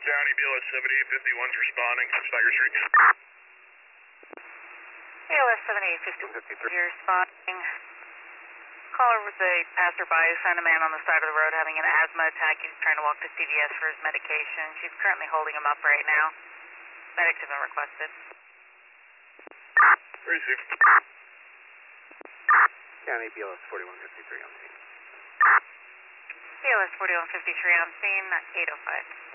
County BLS 7851's responding from Tiger Street. BLS 7851, you're responding. Caller was a passerby who found a man on the side of the road having an asthma attack. He's trying to walk to CVS for his medication. She's currently holding him up right now. Medics have been requested. Receive. County BLS 4153 on scene. BLS 4153 on scene, 805.